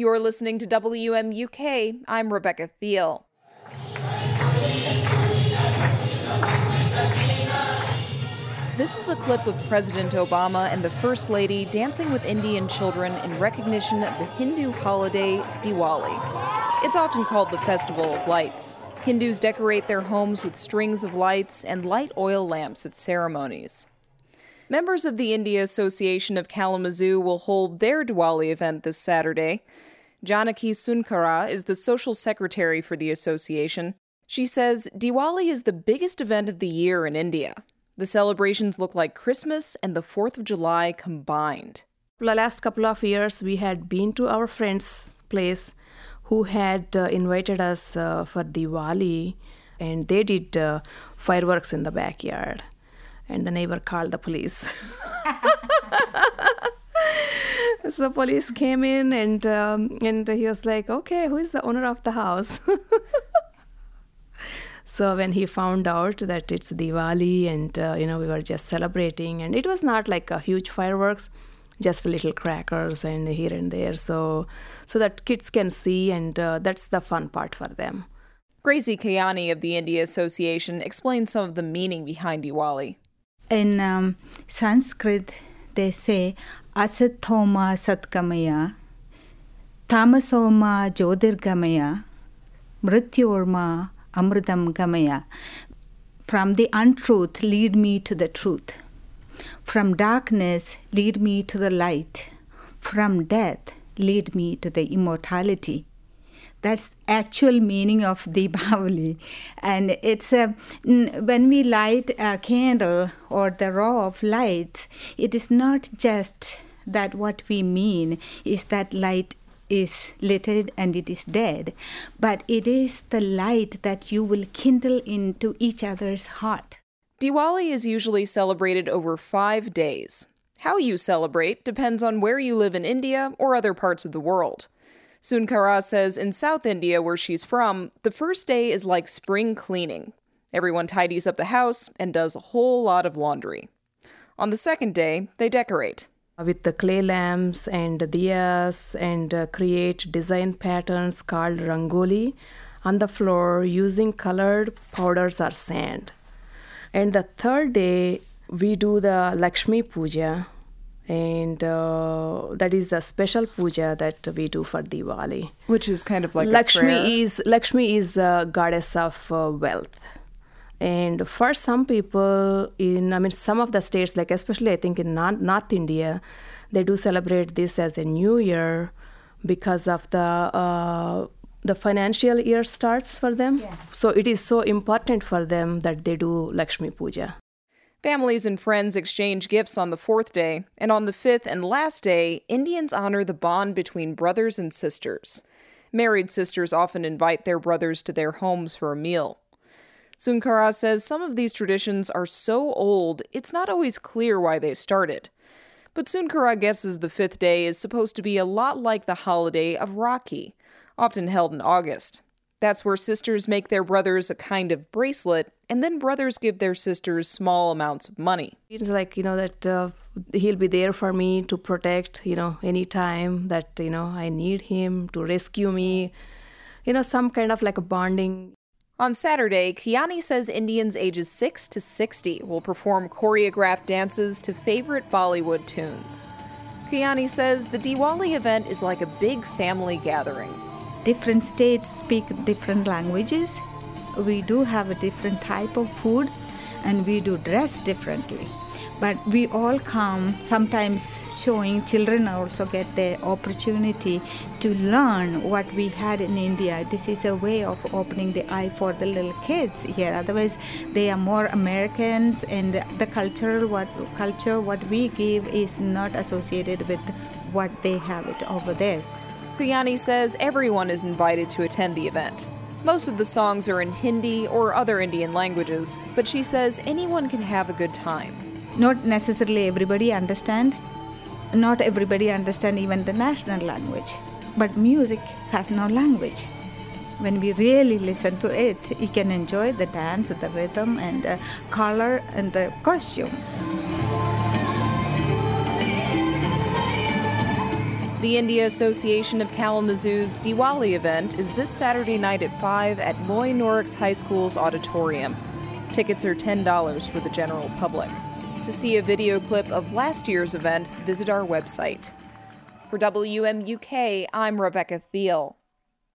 You're listening to WMUK. I'm Rebecca Thiel. This is a clip of President Obama and the First Lady dancing with Indian children in recognition of the Hindu holiday Diwali. It's often called the Festival of Lights. Hindus decorate their homes with strings of lights and light oil lamps at ceremonies. Members of the India Association of Kalamazoo will hold their Diwali event this Saturday. Janaki Sunkara is the social secretary for the association. She says Diwali is the biggest event of the year in India. The celebrations look like Christmas and the 4th of July combined. The last couple of years, we had been to our friend's place who had invited us for Diwali, and they did fireworks in the backyard. And the neighbor called the police. So police came in and he was like, okay, who is the owner of the house? So when he found out that it's Diwali and, we were just celebrating, and it was not like a huge fireworks, just little crackers and here and there, so that kids can see, and that's the fun part for them. Gracie Kayani of the India Association explains some of the meaning behind Diwali. In Sanskrit, they say, Asathoma Satkamaya, Tamasoma Jyotirgamaya, Mrityorma Amritam Gamaya. From the untruth, lead me to the truth. From darkness, lead me to the light. From death, lead me to the immortality. That's actual meaning of Deepavali. And it's when we light a candle or the row of lights, it is not just that what we mean is that light is lit and it is dead, but it is the light that you will kindle into each other's heart. Diwali is usually celebrated over 5 days. How you celebrate depends on where you live in India or other parts of the world. Sunkara says in South India, where she's from, the first day is like spring cleaning. Everyone tidies up the house and does a whole lot of laundry. On the second day, they decorate. With the clay lamps and diyas, and create design patterns called rangoli on the floor using colored powders or sand. And the third day, we do the Lakshmi Puja, and that is the special puja that we do for Diwali. Which is kind of like a prayer. Lakshmi is a goddess of wealth. And for some people, some of the states, like especially I think in North India, they do celebrate this as a new year because of the financial year starts for them. Yeah. So it is so important for them that they do Lakshmi Puja. Families and friends exchange gifts on the 4th day, and on the 5th and last day, Indians honor the bond between brothers and sisters. Married sisters often invite their brothers to their homes for a meal. Sunkara says some of these traditions are so old, it's not always clear why they started. But Sunkara guesses the 5th day is supposed to be a lot like the holiday of Rakhi, often held in August. That's where sisters make their brothers a kind of bracelet, and then brothers give their sisters small amounts of money. It's like, that he'll be there for me to protect, any time that, I need him to rescue me, some kind of like a bonding. On Saturday, Kiani says Indians ages 6 to 60 will perform choreographed dances to favorite Bollywood tunes. Kiani says the Diwali event is like a big family gathering. Different states speak different languages. We do have a different type of food, and we do dress differently. But we all come, sometimes showing children also get the opportunity to learn what we had in India. This is a way of opening the eye for the little kids here. Otherwise, they are more Americans, and the culture what we give is not associated with what they have it over there. Kayani says everyone is invited to attend the event. Most of the songs are in Hindi or other Indian languages, but she says anyone can have a good time. Not necessarily everybody understand. Not everybody understand even the national language. But music has no language. When we really listen to it, you can enjoy the dance, the rhythm, and the color and the costume. The India Association of Kalamazoo's Diwali event is this Saturday night at 5 at Loy Norrix High School's auditorium. Tickets are $10 for the general public. To see a video clip of last year's event, visit our website. For WMUK, I'm Rebecca Thiel.